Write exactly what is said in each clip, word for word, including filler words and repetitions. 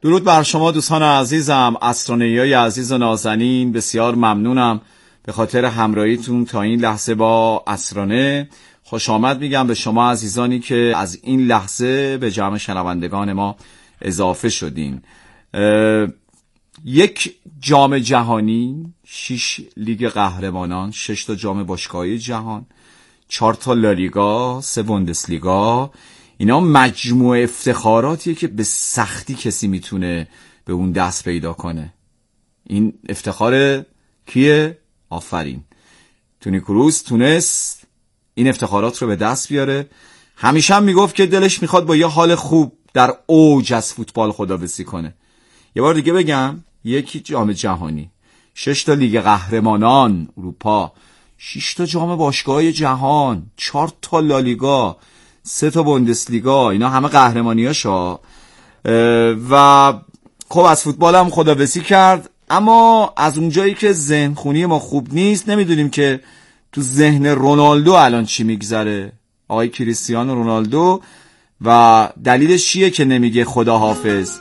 درود بر شما دوستان عزیزم، اسtroneیای عزیز و نازنین. بسیار ممنونم به خاطر همراهیتون تا این لحظه با اسرانه. خوش آمد میگم به شما عزیزانی که از این لحظه به جمع شنوندگان ما اضافه شدین. یک جام جهانی، شش لیگ قهرمانان، شش تا جام باشگاهی جهان، چهار تا لالیگا، سه بوندسلیگا، اینا مجموع افتخاراتیه که به سختی کسی میتونه به اون دست پیدا کنه. این افتخار کیه؟ آفرین، تونی کروس تونست این افتخارات رو به دست بیاره. همیشه هم میگفت که دلش میخواد با یه حال خوب در اوج از فوتبال خداحافظی کنه. یه بار دیگه بگم، یکی جام جهانی، شش تا لیگ قهرمانان اروپا، شش تا جام باشگاه‌های جهان، چهار تا لالیگا، سه تا بوندسلیگا، اینا همه قهرمانیاشا. و خب از فوتبال هم خداحافظی کرد. اما از اونجایی که ذهن خونی ما خوب نیست، نمیدونیم که تو ذهن رونالدو الان چی میگذره، آقای کریستیانو رونالدو، و دلیلش چیه که نمیگه خداحافظ.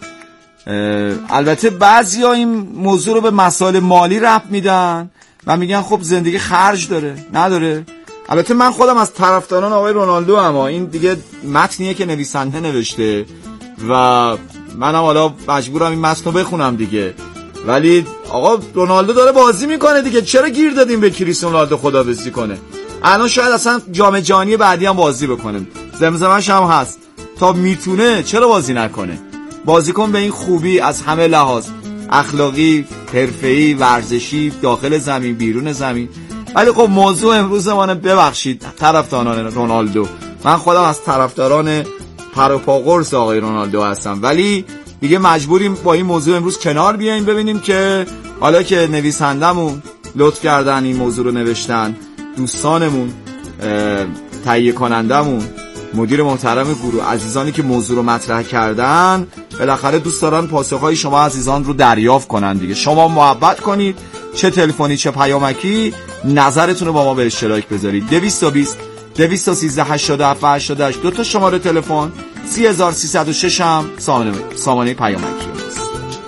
البته بعضیا این موضوع رو به مسائل مالی ربط میدن و میگن خب زندگی خرج داره، نداره. البته من خودم از طرفداران آقای رونالدو، اما این دیگه متنیه که نویسنده نوشته و منم حالا مجبورم این متن رو بخونم دیگه. ولی آقا رونالدو داره بازی میکنه دیگه، چرا گیر دادیم به کریستیانو رونالدو خداحافظی کنه؟ الان شاید اصلا جام جهانی بعدی هم بازی بکنه، زمزمه‌ش هم هست، تا میتونه چرا بازی نکنه؟ بازیکن به این خوبی از همه لحاظ، اخلاقی، حرفه‌ای، ورزشی، داخل زمین، بیرون زمین. ولی خب موضوع امروز ما، ببخشید طرفداران رونالدو، من خودم از طرفداران پر و پا قرص آقای رونالدو هستم، ولی دیگه مجبوریم با این موضوع امروز کنار بیاییم، ببینیم که حالا که نویسندمون لطف کردن این موضوع رو نوشتن، دوستانمون، تهیه کنندمون، مدیر محترم گروه، عزیزانی که موضوع رو مطرح کردن، بالاخره دوست دارن پاسخهای شما عزیزان رو دریافت کنن دیگه. شما محبت کنید، چه تلفنی چه پیامکی، نظرتون رو با ما به اشتراک بذارید. دویست و بیست دویست و سیزده هشتاد و هفت هشتاد و هشت، دو تا شماره تلفن، سی هزار و سیصد و شش هم سامانه سامانه پیامکی است.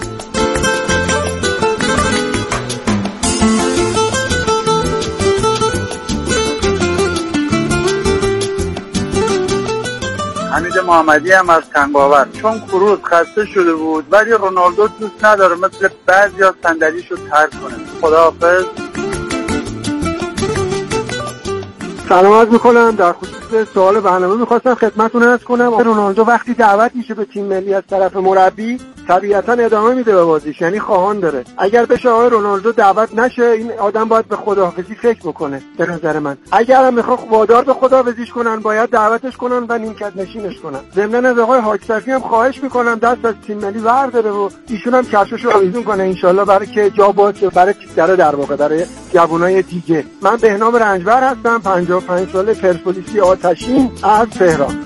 حمید محمدی هم از تنگاور. چون کروس خسته شده بود ولی رونالدو دوست نداره مثل بعضیا صندلیشو ترک کنه. خداحافظ. سلام عرض میکنم. در خصوص سوال برنامه میخواستم خدمتتون عرض کنم، رونالدو وقتی دعوت میشه به تیم ملی از طرف مربی، طبیعتا ادامه میده به بازیش، یعنی خواهان داره. اگر بشه آقای رونالدو دعوت نشه، این آدم باید به خداحافظی فکر بکنه به نظر من. اگر هم میخواد وادار به خداحافظیش کنن، باید دعوتش کنن و نیمکت نشینش کنن. ضمن از آقای حاکصفی هم خواهش میکنم دست از تیم ملی برداره و ایشون هم کفششو آویزون کنه ان شاءالله، برای که جا باشه برای در در واقع برای جوانای دیگه. من بهنام رنجبر هستم، پنجاه و پنج ساله، پرسپولیسی آتشین از تهران.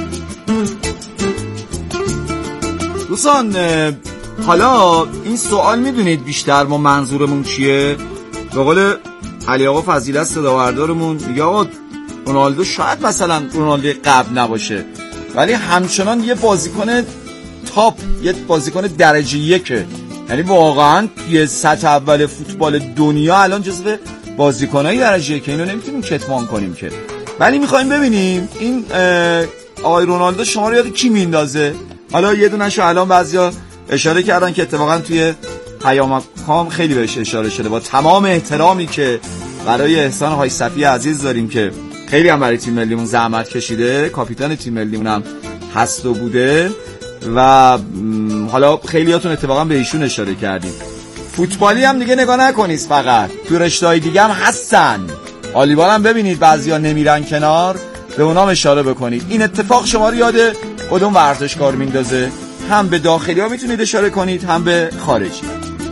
دوستان حالا این سوال میدونید بیشتر ما منظورمون چیه؟ به قول علی آقا فضیلت صداوردارمون میگه آقا رونالدو شاید مثلا رونالدو قبل نباشه، ولی همچنان یه بازیکن تاپ، یه بازیکن درجه یکه، یعنی واقعا توی سطح اول فوتبال دنیا الان جزو بازیکنای درجه یکه، اینو نمیتونیم کتمان کنیم که. ولی میخوایم ببینیم این آقای رونالدو شما رو یاد کی میندازه؟ حالا یه دونه‌شو الان بعضیا اشاره کردن که اتفاقا توی پیامکام خیلی بهش اشاره شده، با تمام احترامی که برای احسان حاکصفی عزیز داریم که خیلی هم برای تیم ملیمون زحمت کشیده، کاپیتان تیم ملیمون هم هست و بوده و حالا خیلیاتون اتفاقا به ایشون اشاره کردیم. فوتبالی هم دیگه نگاه نکنید، فقط تو رشته‌های دیگه هم هستن. والیبال هم ببینید بعضیا نمیرن کنار، به اونام اشاره بکنید. این اتفاق شما رو یاد کدوم ورزشکار میندازه؟ هم به داخلی ها میتونید اشاره کنید، هم به خارجی.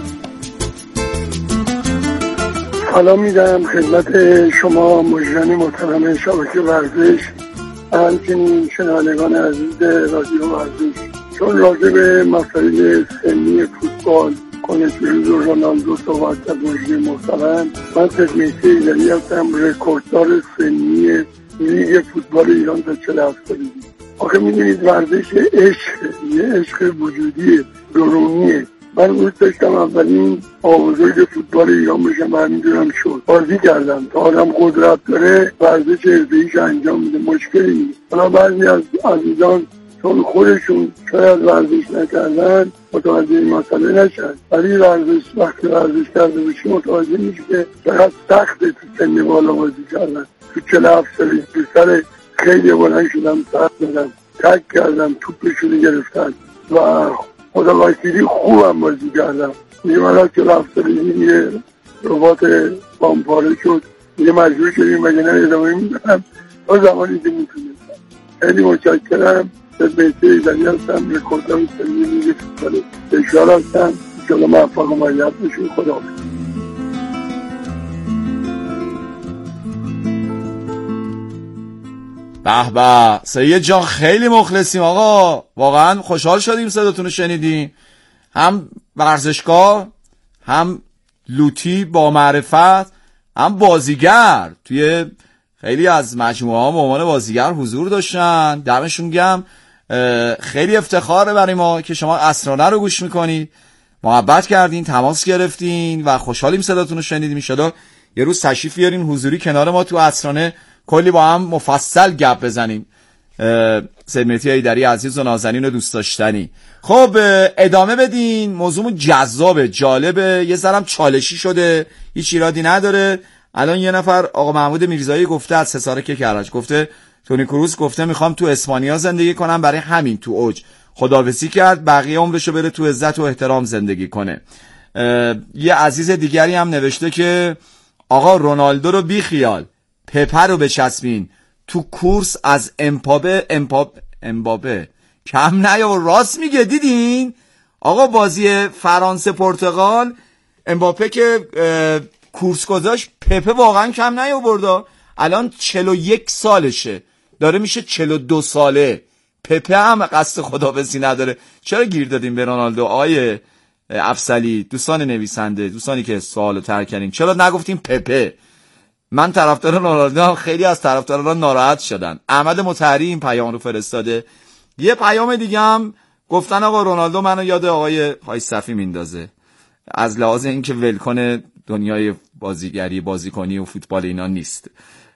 سلام میدم خدمت شما مجرمی محترم شبکه ورزش، همچنین شنوندگان عزیز رادیو ورزش. چون راجع به مسائل سنی فوتبال کنش‌جویی رونالدو صحبت کرد مجرم محترم، من تکنیکی ایداری هستم، رکورددار سنی لیگ فوتبال ایران تا چهل و هفت سالگی. آخه میدونید ورزش عشق، یه عشق وجودیه. درونیه. من دوست داشتم اولین آبزرگ فوتبال ایران بشم و همینجورم شد. بازی کردم تا آدم قدرت داره ورزش حرفه‌ایش انجام میده، مشکلی نیست. حالا بعضی از عزیزان چون خودشون شاید ورزش نکردن متوجه این مسئله نشن، ولی ورزش وقتی ورزش کرده بشی متوجه میشه که چقدر سخته تو سن بالا بازی کردن. تو چهل و هفت سالی تو سر خیلی بلند شدم، سر دادم، تک کردم، توپشونو گرفتن و خدا وکیلی خوبم بازی کردم. میگه من که رفت سالی یه رباط بامپاره شد، میگه مجبور شدیم مگه نه ادامه میدم تا زمانی که میتونستم. خیلی متشکرم. به بهتر ایزنی هستم، رکوردم سنی میگه فوتبال بشار هستم. انشاءالله موفق و ملیت بشون. خدا حافظ. به به سید جان، خیلی مخلصیم آقا، واقعا خوشحال شدیم صداتون رو شنیدیم. هم ورزشکار، هم لوتی با معرفت، هم بازیگر. توی خیلی از مجموعه ها به عنوان بازیگر حضور داشتن. دمشون گرم. خیلی افتخاره برای ما که شما اسرانه رو گوش میکنید، محبت کردین، تماس گرفتین و خوشحالیم صداتون رو شنیدیم. ان شاءالله یه روز تشریف بیارین حضوری کنار ما تو اسرانه، کلی با هم مفصل گپ بزنیم. سید مهدی حیدری عزیز و نازنین و دوست داشتنی. خب ادامه بدین، موضوع جذابه، جالبه، یه ذرم چالشی شده، هیچ ایرادی نداره. الان یه نفر آقا محمود میرزایی گفته از سساره که کرج، گفته تونی کروز گفته میخوام تو اسپانیا زندگی کنم، برای همین تو اوج خداحافظی کرد، بقیه عمرشو بره تو عزت و احترام زندگی کنه. یه عزیز دیگری هم نوشته که آقا رونالدو رو بی خیال، پپه رو بچسبین، تو کورس از امبابه امبابه امبابه کم نیا. راست میگه، دیدین آقا بازی فرانسه پرتغال، امباپه که کورس گذاشت، پپه واقعا کم نیاورد. الان چهل و یک سالشه، داره میشه چهل و دو ساله. پپه هم قصد خداحافظی نداره. چرا گیر دادیم به رونالدو؟ آیه افسلی، دوستان نویسنده، دوستانی که سوالو ترک کردین، چرا نگفتیم پپه؟ من طرفدار رونالدو هم، خیلی از طرفداران ناراحت شدن. احمد مطهری این پیام رو فرستاده. یه پیام دیگه هم گفتن آقا رونالدو منو یاد آقای های صفی میندازه، از لحاظ اینکه ولکن دنیای بازیگری، بازیکنی و فوتبال اینا نیست.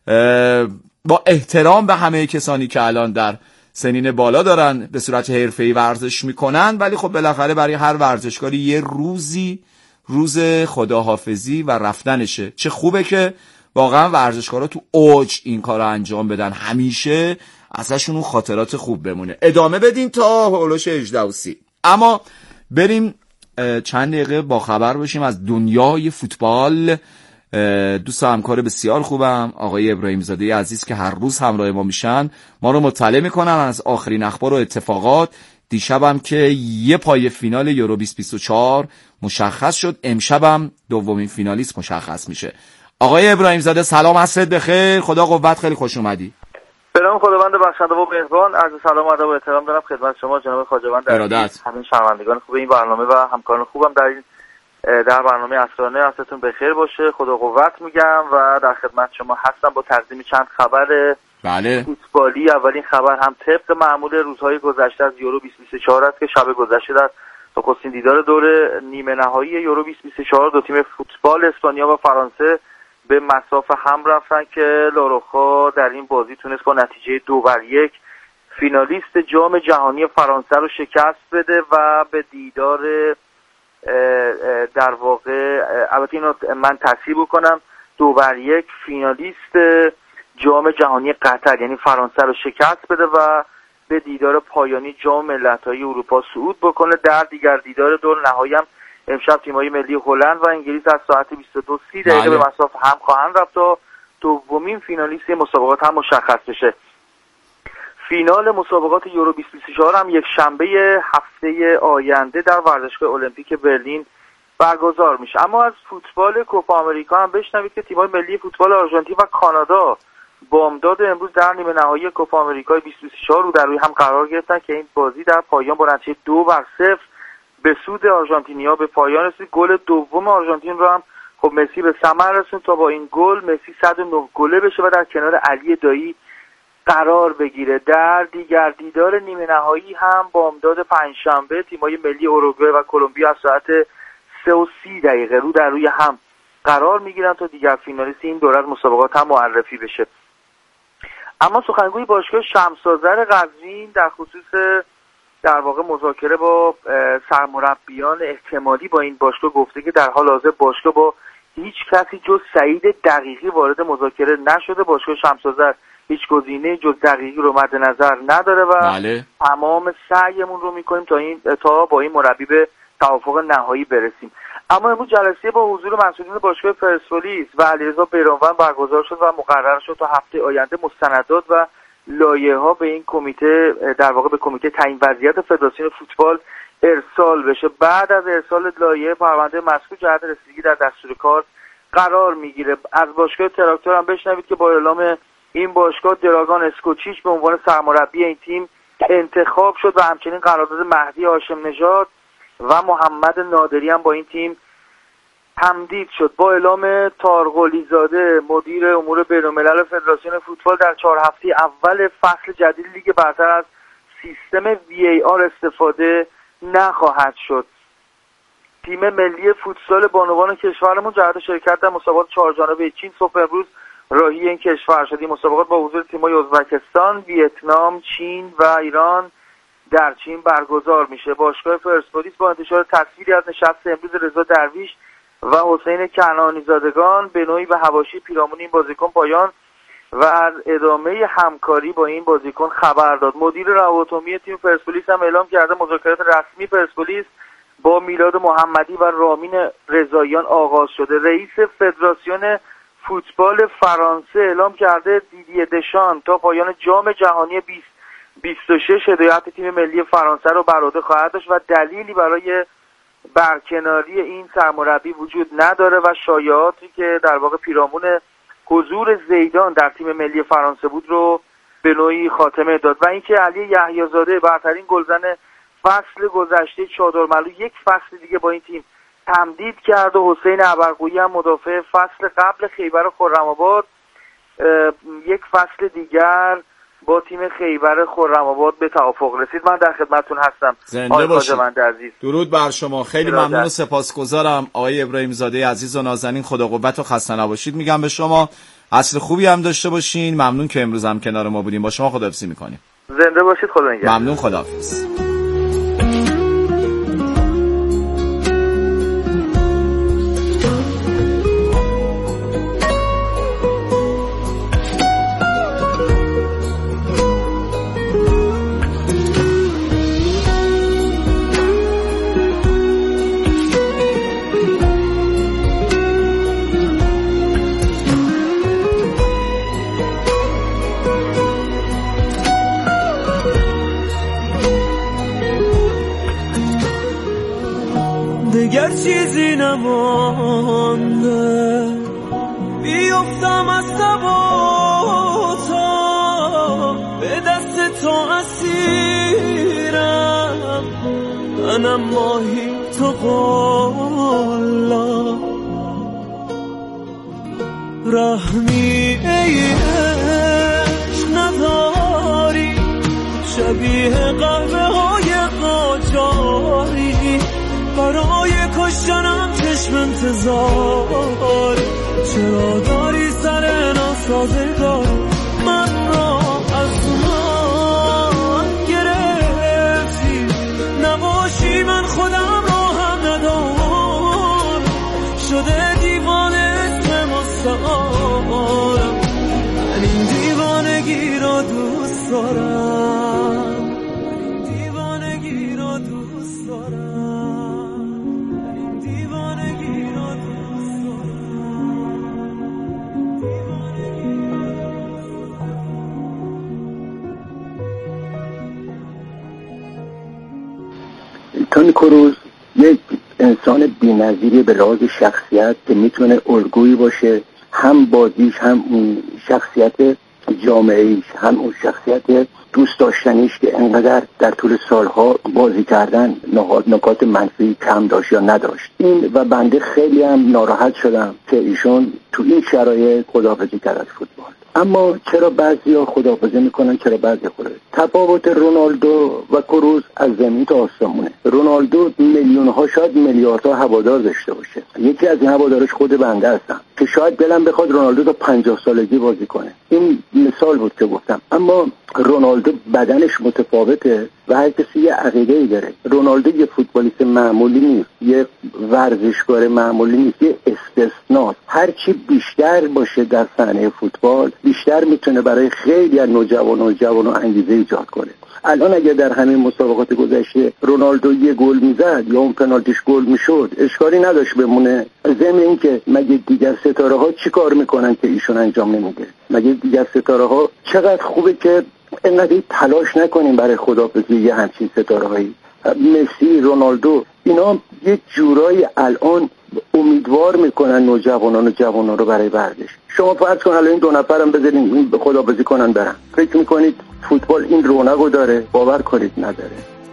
با احترام به همه کسانی که الان در سنین بالا دارن به صورت حرفه‌ای ورزش میکنن، ولی خب بالاخره برای هر ورزشکاری یه روزی روز خداحافظی و رفتنشه. چه خوبه که واقعا ورزشکارا تو اوج این کارو انجام بدن، همیشه ازشون اون خاطرات خوب بمونه. ادامه بدین تا هولوش هجده و سی. اما بریم چند دقیقه با خبر باشیم از دنیای فوتبال. دوست و همکار بسیار خوبم آقای ابراهیم زاده عزیز که هر روز همراه ما میشن، ما رو مطلع میکنن از آخرین اخبار و اتفاقات. دیشبم که یه پای فینال یورو بیست بیست و چهار مشخص شد، امشبم دومین فینالیست مشخص میشه. آقای ابراهیم زاده سلام، عصرت بخیر، خدا قوت، خیلی خوش اومدی. سلام، خداوند بخشنده و مهربان. عرض سلام و ادب و احترام دارم خدمت شما جناب خواجه‌وند عزیز، همین شنوندگان خوب این برنامه و همکاران خوبم در این در برنامه اسرانه. عصرتون بخیر باشه، خدا قوت میگم و در خدمت شما هستم با تقدیم چند خبر بله فوتبالی. اولین خبر هم طبق معمول روزهای گذشته از یورو بیست بیست و چهار است که شب گذشته در نخستین دیدار دور نیمه نهایی یورو بیست بیست و چهار دو تیم فوتبال اسپانیا و فرانسه به مسافه هم رفتن که لاروخا در این بازی تونست با نتیجه دو بر یک فینالیست جام جهانی فرانسه رو شکست بده و به دیدار در واقع، البته اینو من تصحیح بکنم، دو بر یک فینالیست جام جهانی قطر یعنی فرانسه رو شکست بده و به دیدار پایانی جام ملت‌های اروپا صعود بکنه. در دیگر دیدار دور نهایی هم امشب تیم‌های ملی هلند و انگلیس از ساعت بیست و دو سی دقیقه به مسافه هم خواهند رفت تا دومین فینالیست مسابقات هم مشخص بشه. فینال مسابقات یورو بیست بیست و چهار هم یک شنبه هفته آینده در ورزشگاه المپیک برلین برگزار میشه. اما از فوتبال کوپا آمریکا هم بشنوید که تیم‌های ملی فوتبال آرژانتین و کانادا بامداد امروز در نیمه نهایی کوپا آمریکا بیست بیست و چهار رو در روی هم قرار گرفتن که این بازی در پایان با نتیجه دو بر صفر به سود آرژانتینیا به پایان رسید. گل دوم آرژانتین رو هم خب مسی به ثمر رسوند تا با این گل مسی صد و نه گله بشه و در کنار علی دایی قرار بگیره. در دیگر دیدار نیمه نهایی هم بامداد پنجشنبه تیم‌های ملی اوروگوئه و کلمبیا از ساعت سه و سی دقیقه رو در روی هم قرار میگیرن تا دیگر فینالیست این دوره از مسابقات هم معرفی بشه. اما سخنگوی باشگاه شمس‌آذر قزوین در خصوص در واقع مذاکره با سرمربیان احتمالی با این باشگاه گفته که در حال حاضر باشگاه با هیچ کسی جز سعید دقیقی وارد مذاکره نشده. باشگاه شمس‌آذر هیچ گزینه جز دقیقی رو مد نظر نداره و بله. تمام سعیمون رو میکنیم تا این تا با این مربی به توافق نهایی برسیم. اما امروز جلسه با حضور مسئولین باشگاه پرسپولیس و علیرضا بیرانوند برگزار شد و مقرر شد تا هفته آینده مستندات و لایحه‌ها به این کمیته در واقع به کمیته تعیین وضعیت فدراسیون فوتبال ارسال بشه. بعد از ارسال لایحه پرونده مذکور جهت رسیدگی در دستور کار قرار میگیره. از باشگاه تراکتور هم بشنوید که با اعلام این باشگاه دراگان اسکوچیچ به عنوان سرمربی این تیم انتخاب شد و همچنین قرارداد مهدی هاشم نژاد و محمد نادری هم با این تیم تمدید شد. با اعلام طارقلی زاده مدیر امور بین‌الملل فدراسیون فوتبال در چهار هفته اول فصل جدید لیگ برتر از سیستم وی ای آر استفاده نخواهد شد. تیم ملی فوتسال بانوان کشورمون جهت شرکت در مسابقات چهار جانبه چین صبح امروز راهی این کشور شد. این مسابقات با حضور تیم‌های ازبکستان، ویتنام، چین و ایران در چین برگزار میشه. باشگاه پرسپولیس با انتشار تصویری از نشست امروز رضا درویش و حسین کنعانی زادگان به نوعی به حواشی پیرامون این بازیکن پایان و از ادامه همکاری با این بازیکن خبر داد. مدیر روابط عمومی تیم پرسپولیس هم اعلام کرده مذاکرات رسمی پرسپولیس با میلاد محمدی و رامین رضاییان آغاز شده. رئیس فدراسیون فوتبال فرانسه اعلام کرده دیدیه دشان تا پایان جام جهانی بیست و شش هدایت تیم ملی فرانسه رو بر عهده خواهد داشت و دلیلی برای برکناری این سرمربی وجود نداره و شایعاتی که در واقع پیرامون حضور زیدان در تیم ملی فرانسه بود رو به نوعی خاتمه داد. و اینکه علی یحیی‌زاده برترین گلزن فصل گذشته چادرملو یک فصل دیگه با این تیم تمدید کرد و حسین ابرقویی هم مدافع فصل قبل خیبر خرم‌آباد یک فصل دیگر با تیم خیبر خرم‌آباد به توافق رسید. من در خدمتتون هستم. زنده باشید. عزیز. درود بر شما. خیلی ممنون و سپاسگزارم آقای ابراهیم زاده عزیز و نازنین. خدا قوت و خسته نباشید میگم به شما. اصل خوبی هم داشته باشین. ممنون که امروز هم کنار ما بودیم. با شما خداحافظی میکنیم. زنده باشید. خدا نگهدار. ممنون. خداحافظ. دیگر چیزی نمانده بیفتم از سباتا به دست تو اسیرم منم ماهی تو قالا رحمی ای عشق نداری شبیه قهوه های قاجاری برای کشتنم چشم انتظار چرا داری سر ناسازگار من را از من گرفتی نباشی من خودم را هم ندارم شده دیوانه اسم مستعارم من این دیوانگی را دوست دارم این دیوانگی را دوست دارم تونی کروز یک انسان بی‌نظیری به لحاظ شخصیت که میتونه الگویی باشه، هم بازیش هم اون شخصیت جامعه‌ایش هم اون شخصیت دوست داشتنیش که انقدر در طول سالها بازی کردن نکات منفی کم داشت یا نداشت. این و بنده خیلی هم ناراحت شدم که ایشون تو این شرایط خداحافظی کرد از فوتبال. اما چرا بعضیا خداحافظی میکنن، چرا بعضی خداحافظی؟ تفاوت رونالدو و کروس از زمین تا آسمونه. رونالدو میلیون ها شاید میلیاردها هوادار داشته باشه، یکی از این هوادارش خود بنده هستم که شاید دلم بخواد رونالدو تا پنجاه سالگی بازی کنه. این مثال بود که گفتم. اما رونالدو بدنش متفاوته و هر کسی یه عقیده‌ای داره. رونالدو یه فوتبالیست معمولی نیست، یه ورزشکار معمولی نیست، یه استثناست. هرچی بیشتر باشه در صحنه فوتبال بیشتر میتونه برای خیلی از نوجوانان و جوانان انگیزه ایجاد کنه. الان اگه در همین مسابقات گذشته رونالدو یه گل میزد یا اون پنالتیش گل میشد اشکالی نداشت بمونه، ضمن این که مگه دیگر ستاره ها چی کار میکنن که ایشون انجام نمیده؟ مگه دیگر ستاره ها چقدر خوبه که اینقدر تلاش نکنیم برای خداحافظی یه همچین ستاره هایی. مسی، رونالدو، اینا یه جورایی الان امیدوار میکنن نوجوانان و جوانان رو برای ورزش. شما فرض کن الان این دو نفرم بذارین به خداحافظی کنن برن، فکر میکنید فوتبال این رونقو داره؟ باور کنید نداره.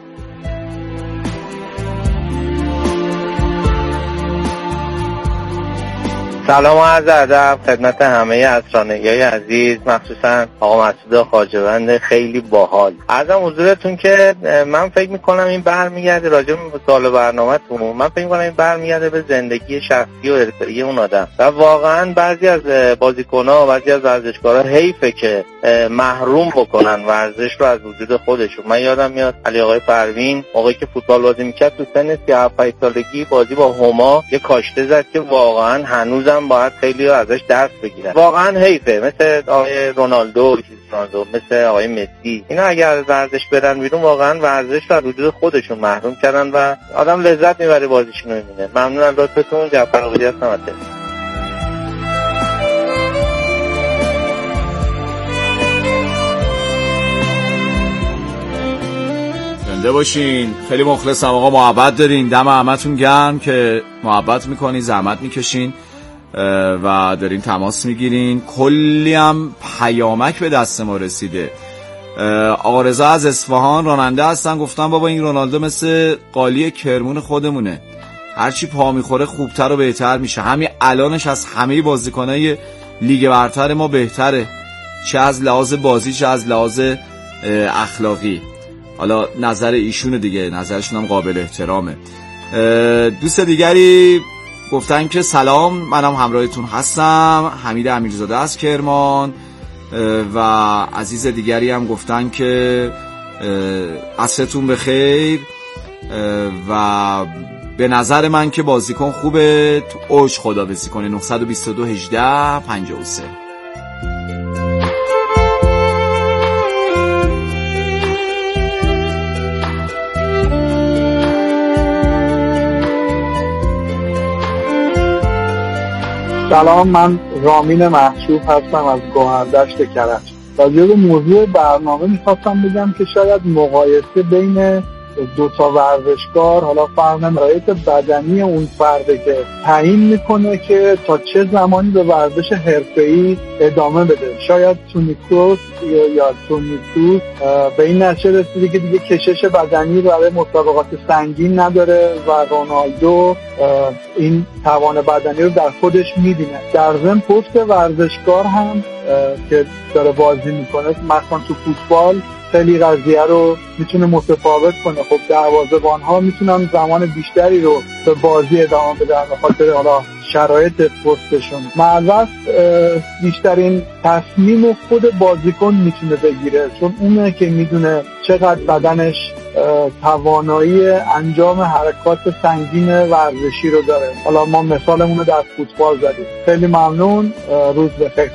سلام و عرض ادب خدمت همه اسرانگی‌های عزیز، مخصوصا آقا مسعود خواجه‌وند خیلی باحال. عرضم حضورتون که من فکر میکنم این برمیگرده راجع به سوال برنامه‌تون، من فکر میکنم این برمیگرده به زندگی شخصی و حرفه‌ای اون آدم و واقعا بعضی از بازیکن‌ها و بعضی از ورزشکارا حیفه که محروم بکنن ورزش رو از وجود خودشون. من یادم میاد علی آقای پروین موقعی که فوتبال بازی میکرد تو سن سی و هفت سالگی بازی با هما یه کاشته زد که واقعا هنوزم باید خیلی ازش درس بگیرن. واقعا حیفه. مثل آقای رونالدو، رونالدو مثل آقای مسی، اینا اگر ورزش برن بیرون واقعا ورزش رو از وجود خودشون محروم کردن و آدم لذت میبره بازیشون رو میبینه. ممنون از لطفتون. جعفر آقایی هستم. زنده باشین. خیلی مخلصم آقا، محبت دارین، دم همتون گرم که محبت میکنین، زحمت میکشین و دارین تماس میگیرین. کلی هم پیامک به دست ما رسیده. آقا رضا از اصفهان راننده هستن، گفتن بابا این رونالدو مثل قالی کرمون خودمونه، هرچی پا میخوره خوبتر و بهتر میشه. همین الانش از همه بازیکنای لیگ برتر ما بهتره، چه از لحاظ بازی چه از لحاظ اخلاقی. حالا نظر ایشونه دیگه، نظرشون هم قابل احترامه. دوست دیگری گفتن که سلام، منم همراهتون هستم، حمید امیرزاده از کرمان. و عزیز دیگری هم گفتن که عصرتون بخیر و به نظر من که بازیکن خوبه، تو اوج خداحافظی کنه. نه دو دو هجده پنجاه و سه. سلام، من رامین محشوب هستم از گوهردشت کرج. راجع به موضوع برنامه میخواستم بگم که شاید مقایسه بین دو تا ورزشکار، حالا فرق شرایط بدنی اون فرده که تعیین میکنه که تا چه زمانی به ورزش حرفه‌ای ادامه بده. شاید تونی کروس یا, یا تونی کروس به این نتیجه رسیده که دیگه کشش بدنی برای مسابقات سنگین نداره و رونالدو این توان بدنی رو در خودش میبینه. در ضمن پست ورزشکار هم که داره بازی میکنه مثلا تو فوتبال خیلی قضیه رو میتونه متفاوت کنه. خب دروازه‌بان‌ها میتونن زمان بیشتری رو به بازی ادامه بدن به خاطر حالا شرایط پستشون. معلومه بیشترین تصمیم خود بازیکن میتونه بگیره، چون اونه که میدونه چقدر بدنش توانایی انجام حرکات سنگین ورزشی رو داره. حالا ما مثالمون رو در فوتبال زدیم. خیلی ممنون، روز بخیر.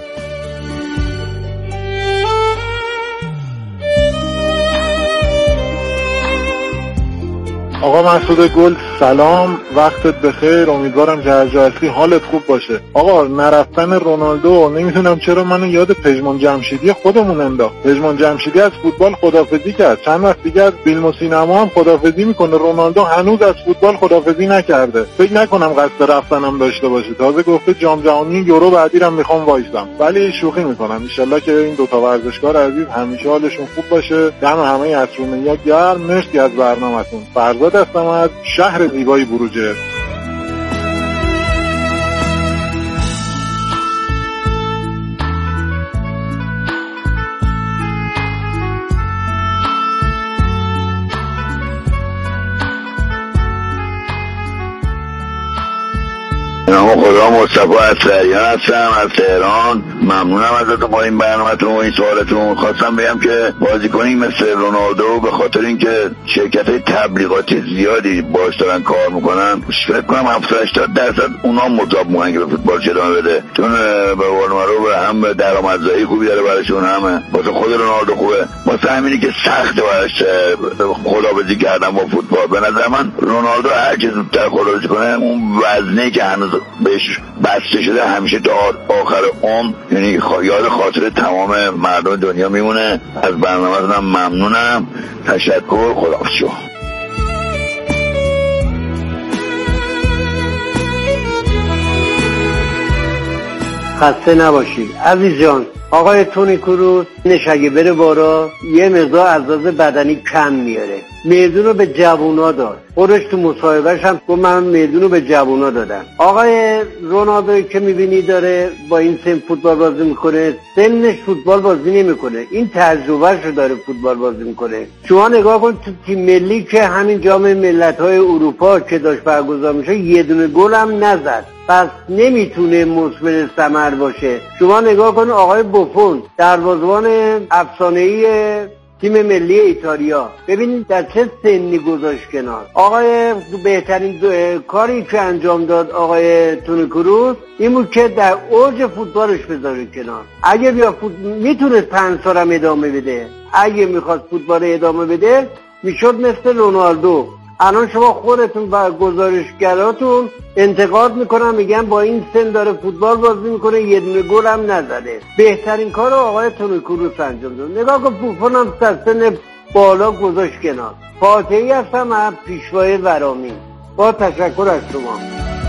آقا مسعود گل سلام، وقتت بخیر، امیدوارم که هر جا هستی حالت خوب باشه. آقا نرفتن رونالدو نمیتونم چرا منو یاد پژمان جمشیدی خودمون انداخت. پژمان جمشیدی از فوتبال خدافظی کرد، چند وقت دیگه از فیلم و سینما هم خدافظی میکنه. رونالدو هنوز از فوتبال خدافظی نکرده، فکر نکنم قصد رفتنم داشته باشه. تازه گفته جام جهانی یورو بعدی رو میخوام وایسم. ولی شوخی میکنم، ان شاءالله که این دو تا ورزشکار عزیز همیشه حالشون خوب باشه. دم همه اسرونیا گرم. مرسی از برنامه‌تون. فرزاد هستم از شهر زیبای بروجرد. نام خدا مصطفی اسلحیان هستم از تهران. ممنونم ازتون با این برنامه‌تون و این سوالتون. خواستم بگم که بازیکنی مثل رونالدو به خاطر اینکه شرکت‌های تبلیغاتی زیادی باش دارن کار میکنن، فکر کنم هفتاد هشتاد درصد اونا مطابق میگن که به فوتبال ادامه بده، چون به قول معروف هم درآمدزایی خوبی داره براشون، هم واسه خود رونالدو خوبه. واسه همینی که سخته براش خدابزی کردن با فوتبال. به نظر من رونالدو هر چه زودتر خدابزی کنه، اون وزنه که هنوز بهش بسته شده همیشه تا آخر عمر، یعنی یاد خاطر تمام مردم دنیا میمونه. از برنامه‌تون ممنونم. تشکر. خداحافظ. خسته نباشید عزیز جان. آقای تونی کروس نشگه بره بارا یه مقدار عضلات بدنی کم میاره، میدون رو به جوونا داد. خودش تو مصاحبهش هم گفت من میدون رو به جوونا دادم. آقای رونالدو که میبینی داره با این سن فوتبال بازی میکنه، سنش فوتبال بازی نمیکنه، این تجربهش رو داره فوتبال بازی میکنه. شما نگاه کن تو تیم ملی که همین جام ملت‌های اروپا که داشت برگزار میشه یه دونه گل هم نزد، پس نمیتونه مثمر ثمر باشه. شما نگاه کن آقای بوفون دروازه‌بان افسانه‌ای تیم ملی ایتالیا، ببینید در چه سنی گذاشت کنار. آقای بهترین کاری که انجام داد آقای تونی کروس این بود که در اوج فوتبالش بذاره کنار. اگه بیا فوت... میتونه پنج سال هم ادامه بده، اگه میخواد فوتبال ادامه بده میشد مثل رونالدو. الان شما خودتون و گزارشگراتون انتقاد میکنن، میگن با این سن داره فوتبال بازی میکنه یه دونه گل هم نزده. بهترین کار آقای تونی کروس انجام داد. نگاه کن بوفون هم سن بالا گذاشت کنار. فاتحی هستم از پیشوای ورامین. با تشکر از شما.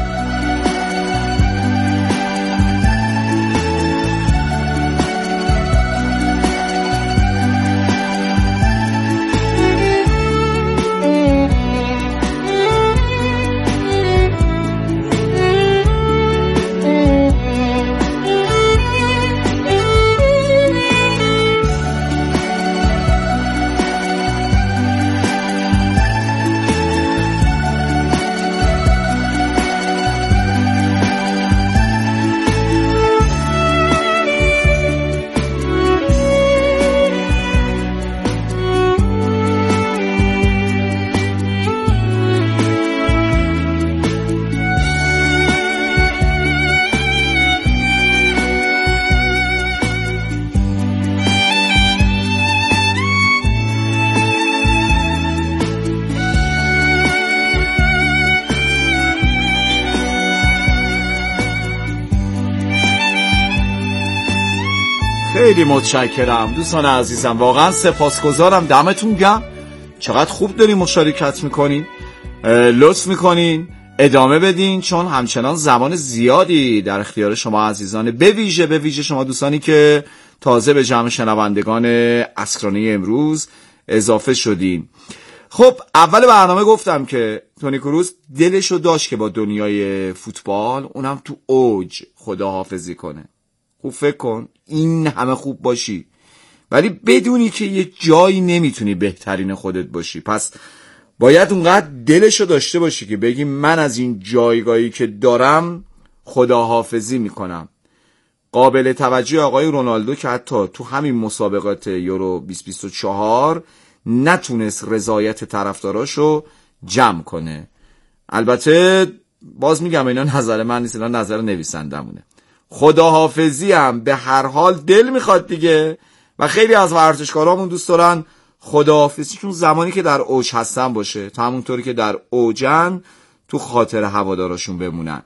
خیلی متشکرم دوستان عزیزم، واقعا سپاسگزارم، دمتون گرم. چقدر خوب دارین مشارکت میکنین، لطف میکنین ادامه بدین، چون همچنان زمان زیادی در اختیار شما عزیزان، به ویژه به ویژه شما دوستانی که تازه به جمع شنوندگان اسکرانه امروز اضافه شدین. خب اول برنامه گفتم که تونی کروس دلشو داشت که با دنیای فوتبال اونم تو اوج خداحافظی کنه. خوب فکر کن این همه خوب باشی ولی بدونی که یه جایی نمیتونی بهترین خودت باشی، پس باید اونقدر دلشو داشته باشی که بگی من از این جایگاهی که دارم خداحافظی میکنم. قابل توجه آقای رونالدو که حتی تو همین مسابقات یورو بیست بیست و چهار نتونست رضایت طرفداراشو جمع کنه. البته باز میگم اینا نظر من نیست، اینا نظر نویسندمونه. خداحافظی هم به هر حال دل میخواد دیگه، و خیلی از ورزشکارامون دوست دارن خداحافظیشون زمانی که در اوج هستن باشه، تا همونطوری که در اوجن تو خاطر هواداراشون بمونن.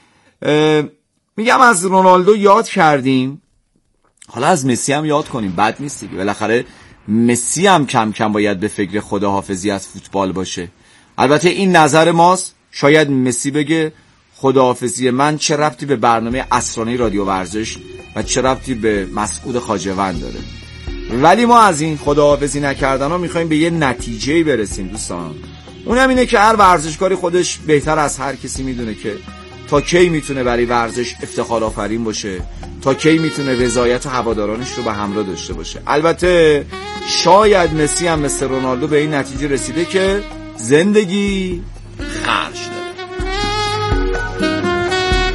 میگم از رونالدو یاد کردیم، حالا از مسی هم یاد کنیم، بد نیست دیگه. بالاخره مسی هم کم کم باید به فکر خداحافظی از فوتبال باشه. البته این نظر ماست، شاید مسی بگه خداحافظی من چه ربطی به برنامه اسرانه رادیو ورزش و چه ربطی به مسعود خواجه‌وند داره، ولی ما از این خداحافظی نکردن ها میخوایم به یه نتیجه‌ای برسیم دوستان. اونم اینه که هر ورزشکاری خودش بهتر از هر کسی میدونه که تا کی میتونه برای ورزش افتخار آفرین باشه، تا کی میتونه رضایت هوادارانش رو به همراه داشته باشه. البته شاید مسی هم مثل رونالدو به این نتیجه رسیده که زندگی خرج داره.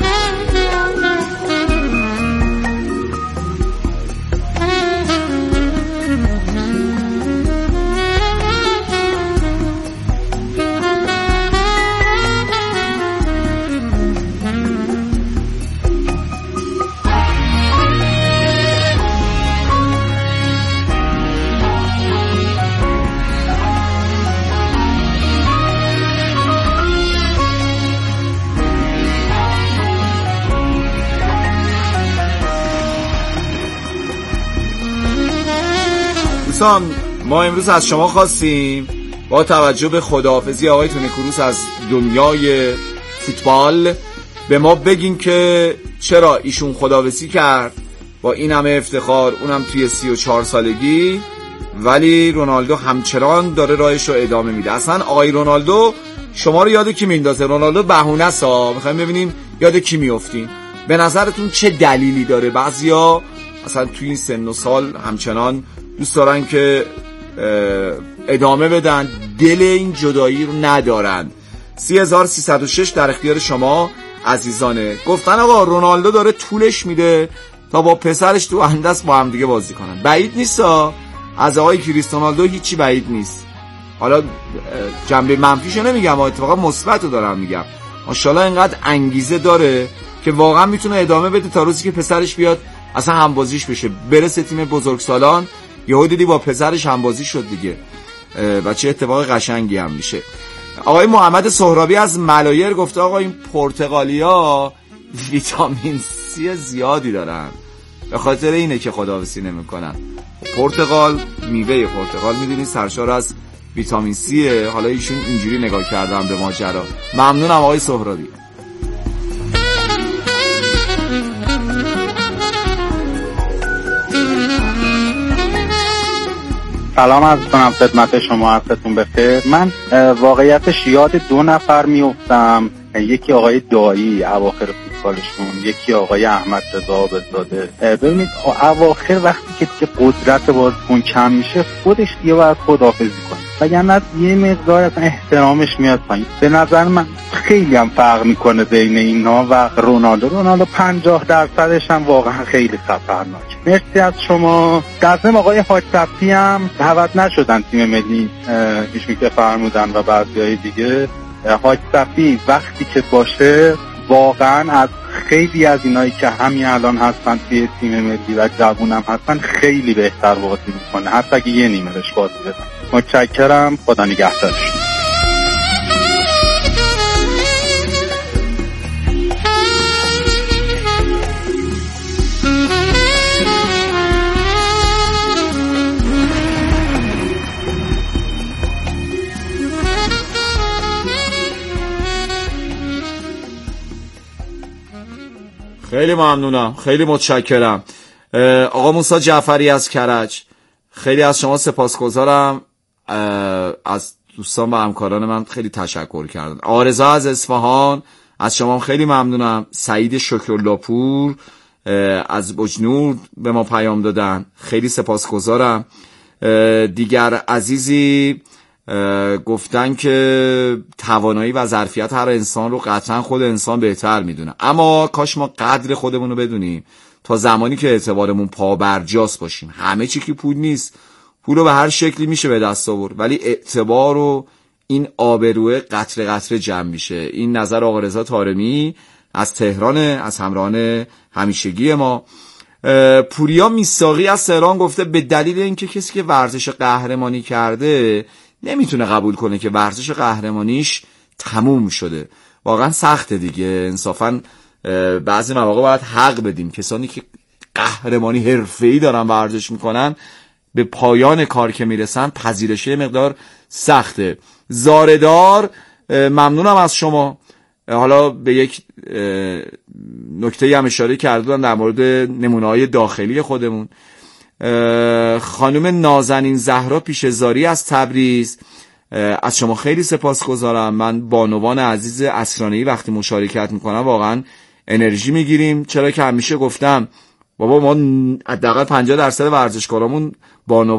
دوستان ما امروز از شما خواستیم با توجه به خداحافظی آقای تونی کروس از دنیای فوتبال به ما بگین که چرا ایشون خداحافظی کرد با این همه افتخار، اونم توی سی و چهار سالگی، ولی رونالدو همچنان داره راهش رو ادامه میده. اصلا آقای رونالدو شما رو یاد کی میندازه؟ رونالدو بهونه سا میخوایم ببینیم یاد کی میافتین. به نظرتون چه دلیلی داره بعضیا اصلا توی این سن و سال همچنان دوست دارن که ادامه بدن، دل این جدایی رو ندارن؟ سی هزار سیصد و شش در اختیار شما عزیزانه. گفتن آقا رونالدو داره طولش میده تا با پسرش تو اندس با هم دیگه بازی کنن. بعید نیست ها، از آقای کریستیانو رونالدو هیچی بعید نیست. حالا جنبه منفیشو نمیگم، اتفاقا مثبتو دارم میگم. ماشاءالله اینقدر انگیزه داره که واقعا میتونه ادامه بده تا روزی که پسرش بیاد اصلا همبازیش بشه، برسه تیم بزرگسالان. یهو دیدی با پسرش همبازی شد دیگه و چه اتفاق قشنگی هم میشه. آقای محمد سهرابی از ملایر گفته آقا این پرتغالیا ویتامین سی زیادی دارن، به خاطر اینه که خداحافظی نمیکنن. پرتغال، میوه پرتغال میدونی سرشار از ویتامین سیه. حالا ایشون اینجوری نگاه کردن به ماجرا. ممنونم آقای سهرابی. سلام عرض کنم خدمت شما، عصرتون بخیر. من واقعیتش یاد دو نفر میافتم، یکی آقای دایی اواخر فوتبالشون، یکی آقای احمد رضا عابدزاده. ببینید اواخر وقتی که دیگه قدرت بازیکن کم میشه خودش دیگه باید خداحافظی کنه، وگرنه یه مقدار اصلا احترامش میاد پایین. به نظر من خیلی هم فرق میکنه بین اینا و رونالدو. رونالدو پنجاه درصدش هم واقعا خیلی خطرناکه. مرسی از شما. در ضمن آقای حاج صفی هم دعوت نشدن تیم ملی، ایشون که فرمودن و بعضیای دیگه. حاج صفی وقتی که باشه واقعا از خیلی از اینایی که همین الان هستن توی تیم ملی و جوونم هستن خیلی بهتر بازی میکنه، حتی اگه یه نیمهش بازی بدن. متشکرم، خدا نگهدارش. خیلی ممنونم، خیلی متشکرم. آقا موسی جعفری از کرج، خیلی از شما سپاسگزارم. از دوستان و همکاران من خیلی تشکر کردن. آرزا از اصفهان، از شما خیلی ممنونم. سعید شکرلاپور از بجنور به ما پیام دادن، خیلی سپاسگزارم. دیگر عزیزی گفتن که توانایی و ظرفیت هر انسان رو قطعا خود انسان بهتر میدونه، اما کاش ما قدر خودمون رو بدونیم تا زمانی که اعتبارمون پابرجاست باشیم. همه چی که پول نیست، پول رو به هر شکلی میشه به دست آورد، ولی اعتبار و این آبروه قطره قطره جمع میشه. این نظر آقا رضا طارمی از تهران، از همراهان همیشگی ما. پوریا میساقی از تهران گفته به دلیل اینکه کسی که ورزش قهرمانی کرده نمیتونه قبول کنه که ورزش قهرمانیش تموم شده. واقعا سخته دیگه. انصافا بعضی مواقع باید حق بدیم کسانی که قهرمانی حرفه‌ای دارن ورزش میکنن، به پایان کار که میرسن پذیرشه مقدار سخته. زاردار ممنونم از شما. حالا به یک نکته هم اشاره کردم در مورد نمونه‌های داخلی خودمون. خانم نازنین زهرا پیشزاری از تبریز، از شما خیلی سپاسگزارم. من بانوان عزیز اسرانه‌ای وقتی مشارکت میکنم واقعا انرژی میگیریم، چرا که همیشه گفتم بابا ما حداقل پنجاه درصد ورزشکارامون بانوان